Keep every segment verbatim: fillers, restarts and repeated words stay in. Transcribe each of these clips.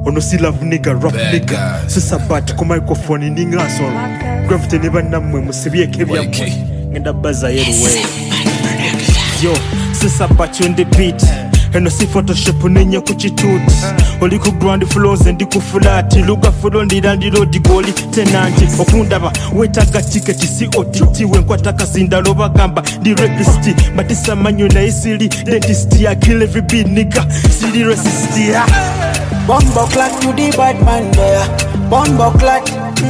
ono si love nigga rap nigga sisa bat ku microphone ninga so gravity never namwe musibyeke byamwe ngenda baza yeruwe yo sisa bat on the beat eno si photoshop nenye ku kituuti oli ku ground floors ndi ku flat luga fulo ndira ndiro digoli tenanti okundaba wetaga ticket si otiti wenkwata kazinda loba gamba ndi rapist batisa manyo na isili dentist ya kill every beat nigga silly resist ya bombo clat to the bad man there bombo clat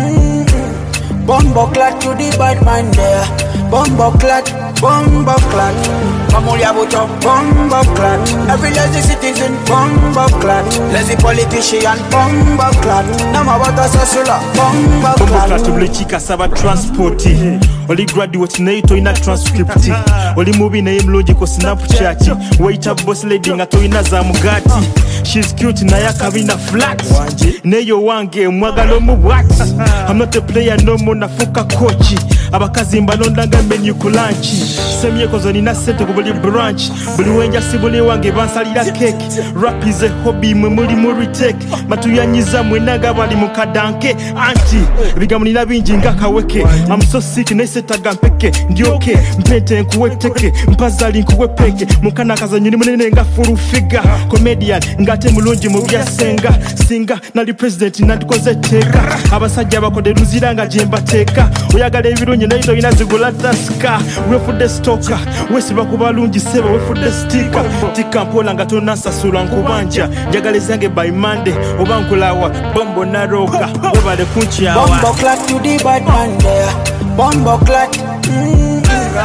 mm-hmm. bombo clat to the bad man there bombo clat bombo clat Mamulia buto bombo clat every lazy citizen bombo clat lazy politician bombo clat nama bata sasula bombo clat bombo clat blechika saba transport oli graduate naito ina transcript oli movie na imlogical snapchat wait up boss lady ngato ina za mugati she's cute na yakabina flat neyo wange mwagalo mu what I'm not a player no more nafuka coach abakazi mbalondanga menu ku lunch semye kozo nina sente ku buli branch buli wenja sibuli wange bansalira cake rap is a hobby mwe muri muri take matuyanyiza mwenaga bali mu kadanke anti bigamu nina bingi ngakaweke I'm so sick nesetaga mpeke ndioke mpete nkuweteke mpazali nkuwepeke mukana kaza nyini munene nga full figure comedian ngate mulungi mu byasenga singa nali president nandikoze teka abasajja bakode luziranga jemba teka oyagala ebirungi nayo ina zigula taska we for the stocker we siba kubalungi seba we for the sticker tika mpola ngatona sasula nkubanja njagala zange by Monday obankulawa bombo na roka we bale kunchi awa bombo clat to the bad man there bombo clat mm-hmm.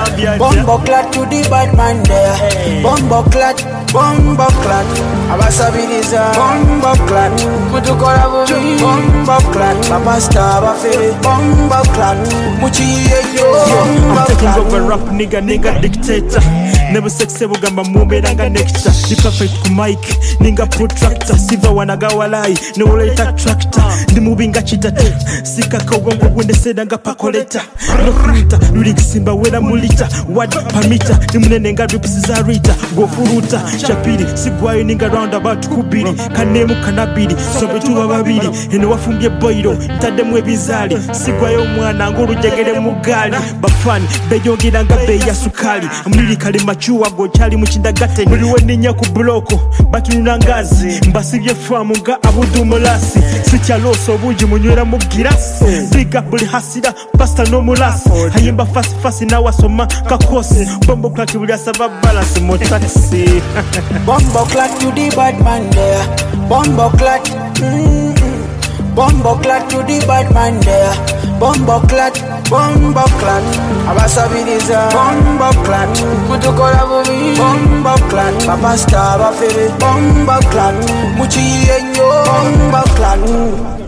bombo clat to the bad man there bombo clat bombo clat abasabiriza bombo clat mutukola bubi bombo clat babasta abafere bombo clat muchiye yo I'm taking over rap nigga nigga dictator never sex bugamba muberanga nectar the perfect ku mic ninga protractor siva wanagawalai no later tractor ndi mubinga chitata sikaka ubongo bwende sedanga pakoleta no fruta lyric simba wera mulita word permitter ni munene nga drips za rita go furuta chapiri sigwayo ninga round about kubiri kanemu kanabiri so betu babiri eno wafumbye boiro ntade mu ebizali sigwayo mwana ngurujegere mugali bafani bejogira nga be ya sukali amuliri kali machuwa go chali mu kindagate muliwe ninya ku bloko batununa ngazi mbasibye famu nga abudu mulasi sikyaloso bungi munywera mu girasi biga buli hasira pasta no mulasi hayimba fast fast na wasoma kakosi bombo clat buli asaba balance mo taxi bombo clat to the bad man there bombo clat mm-hmm. bombo clat to the bad man there bombo clat bombo clat abasabiriza bombo clat mutukola bubi bombo clat babasta abafere bombo clat muchiye yo bombo clat